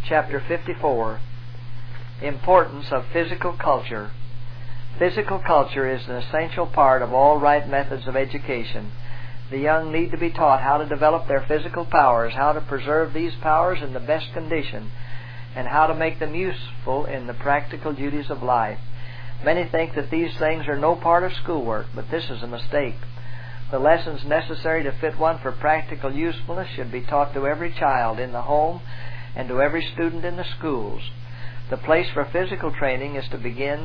chapter 54, Importance of Physical Culture. Physical culture is an essential part of all right methods of education. The young need to be taught how to develop their physical powers, how to preserve these powers in the best condition, and how to make them useful in the practical duties of life. Many think that these things are no part of schoolwork, but this is a mistake. The lessons necessary to fit one for practical usefulness should be taught to every child in the home and to every student in the schools. The place for physical training is to begin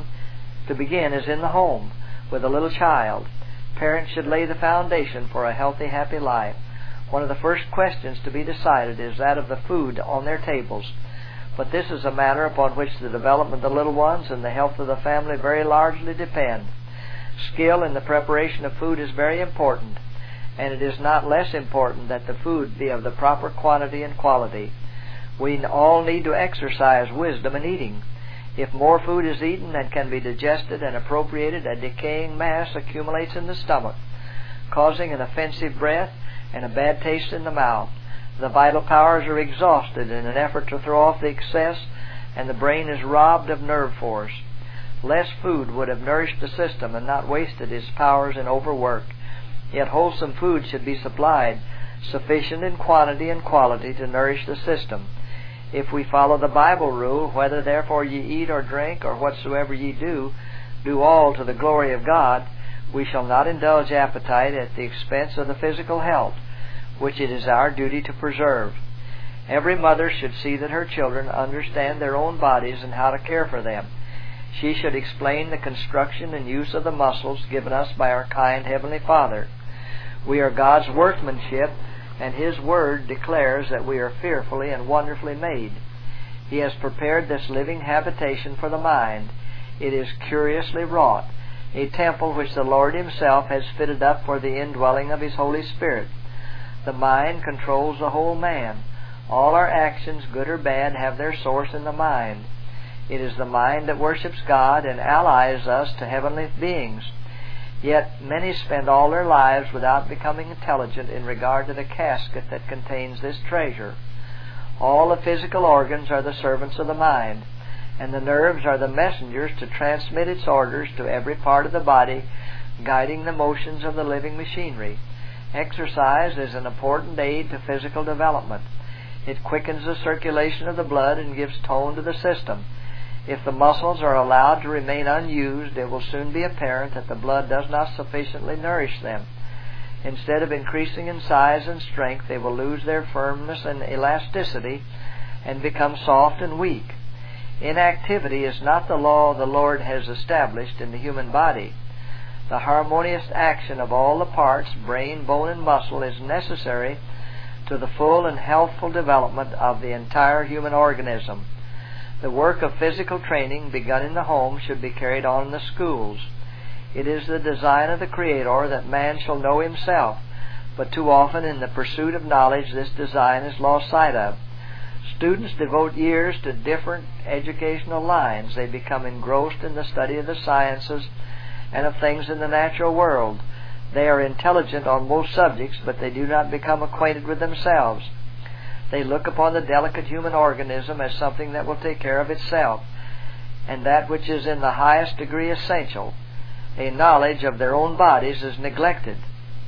is in the home with a little child. Parents should lay the foundation for a healthy, happy life. One of the first questions to be decided is that of the food on their tables. But this is a matter upon which the development of the little ones and the health of the family very largely depend. Skill in the preparation of food is very important, and it is not less important that the food be of the proper quantity and quality. We all need to exercise wisdom in eating. If more food is eaten than can be digested and appropriated, a decaying mass accumulates in the stomach, causing an offensive breath and a bad taste in the mouth. The vital powers are exhausted in an effort to throw off the excess, and the brain is robbed of nerve force. Less food would have nourished the system and not wasted its powers in overwork. Yet wholesome food should be supplied, sufficient in quantity and quality to nourish the system. If we follow the Bible rule, whether therefore ye eat or drink or whatsoever ye do, do all to the glory of God, we shall not indulge appetite at the expense of the physical health, which it is our duty to preserve. Every mother should see that her children understand their own bodies and how to care for them. She should explain the construction and use of the muscles given us by our kind Heavenly Father. We are God's workmanship, and His Word declares that we are fearfully and wonderfully made. He has prepared this living habitation for the mind. It is curiously wrought, a temple which the Lord Himself has fitted up for the indwelling of His Holy Spirit. The mind controls the whole man. All our actions, good or bad, have their source in the mind. It is the mind that worships God and allies us to heavenly beings. Yet many spend all their lives without becoming intelligent in regard to the casket that contains this treasure. All the physical organs are the servants of the mind, and the nerves are the messengers to transmit its orders to every part of the body, guiding the motions of the living machinery. Exercise is an important aid to physical development. It quickens the circulation of the blood and gives tone to the system. If the muscles are allowed to remain unused, it will soon be apparent that the blood does not sufficiently nourish them. Instead of increasing in size and strength, they will lose their firmness and elasticity and become soft and weak. Inactivity is not the law the Lord has established in the human body. The harmonious action of all the parts, brain, bone, and muscle, is necessary to the full and healthful development of the entire human organism. The work of physical training begun in the home should be carried on in the schools. It is the design of the Creator that man shall know himself, but too often in the pursuit of knowledge this design is lost sight of. Students devote years to different educational lines. They become engrossed in the study of the sciences and of things in the natural world. They are intelligent on most subjects, but they do not become acquainted with themselves. They look upon the delicate human organism as something that will take care of itself, and that which is in the highest degree essential, a knowledge of their own bodies, is neglected.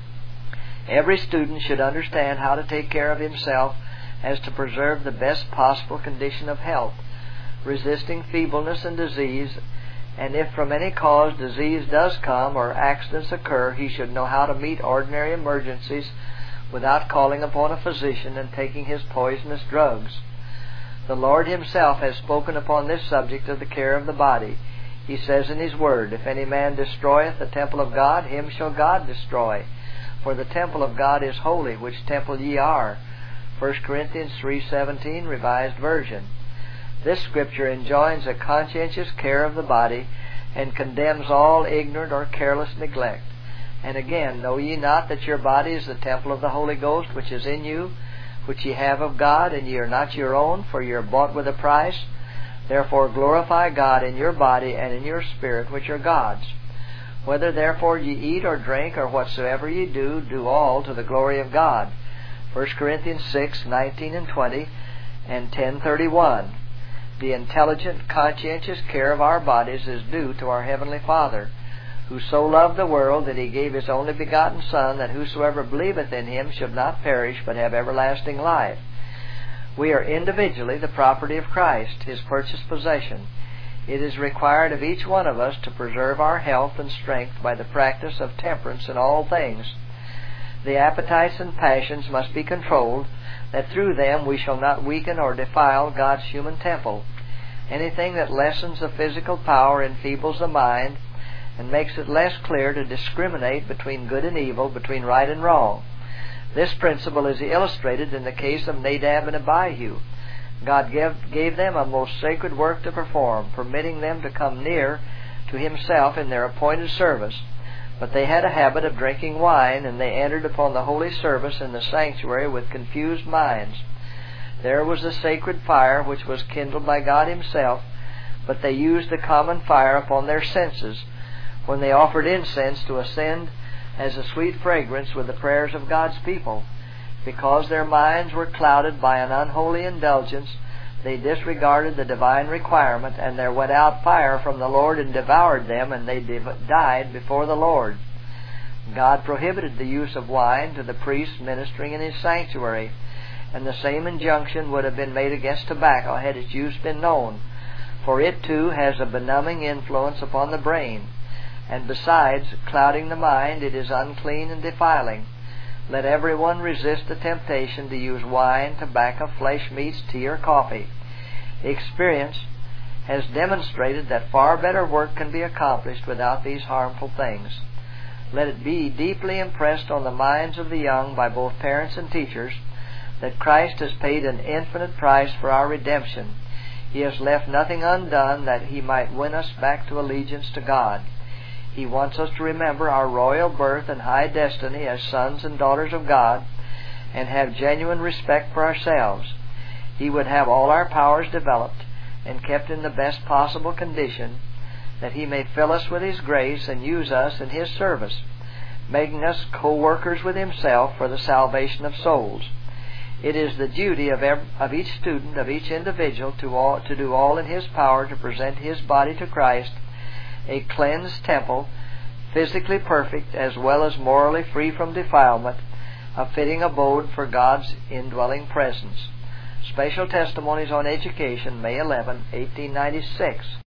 Every student should understand how to take care of himself as to preserve the best possible condition of health, resisting feebleness and disease, and if from any cause disease does come or accidents occur, he should know how to meet ordinary emergencies without calling upon a physician and taking his poisonous drugs. The Lord Himself has spoken upon this subject of the care of the body. He says in His Word, If any man destroyeth the temple of God, him shall God destroy. For the temple of God is holy, which temple ye are. 1 Corinthians 3:17, Revised Version. This Scripture enjoins a conscientious care of the body and condemns all ignorant or careless neglect. And again, know ye not that your body is the temple of the Holy Ghost, which is in you, which ye have of God, and ye are not your own, for ye are bought with a price? Therefore glorify God in your body and in your spirit, which are God's. Whether therefore ye eat or drink or whatsoever ye do, do all to the glory of God. 1 Corinthians 6:19 and 20. And 1031. The intelligent, conscientious care of our bodies is due to our Heavenly Father, who so loved the world that He gave His only begotten Son, that whosoever believeth in Him should not perish, but have everlasting life. We are individually the property of Christ, His purchased possession. It is required of each one of us to preserve our health and strength by the practice of temperance in all things. The appetites and passions must be controlled, that through them we shall not weaken or defile God's human temple. Anything that lessens the physical power enfeebles the mind and makes it less clear to discriminate between good and evil, between right and wrong. This principle is illustrated in the case of Nadab and Abihu. God gave them a most sacred work to perform, permitting them to come near to Himself in their appointed service. But they had a habit of drinking wine, and they entered upon the holy service in the sanctuary with confused minds. There was a sacred fire which was kindled by God Himself, but they used the common fire upon their senses, when they offered incense to ascend as a sweet fragrance with the prayers of God's people. Because their minds were clouded by an unholy indulgence, they disregarded the divine requirement, and there went out fire from the Lord and devoured them, and they died before the Lord. God prohibited the use of wine to the priests ministering in His sanctuary, and the same injunction would have been made against tobacco had its use been known, for it too has a benumbing influence upon the brain, and besides clouding the mind, it is unclean and defiling. Let everyone resist the temptation to use wine, tobacco, flesh meats, tea, or coffee. Experience has demonstrated that far better work can be accomplished without these harmful things. Let it be deeply impressed on the minds of the young by both parents and teachers that Christ has paid an infinite price for our redemption. He has left nothing undone that He might win us back to allegiance to God. He wants us to remember our royal birth and high destiny as sons and daughters of God, and have genuine respect for ourselves. He would have all our powers developed and kept in the best possible condition, that He may fill us with His grace and use us in His service, making us co-workers with Himself for the salvation of souls. It is the duty of each student, of each individual, to do all in his power to present his body to Christ, a cleansed temple, physically perfect as well as morally free from defilement, a fitting abode for God's indwelling presence. Special Testimonies on Education, May 11, 1896.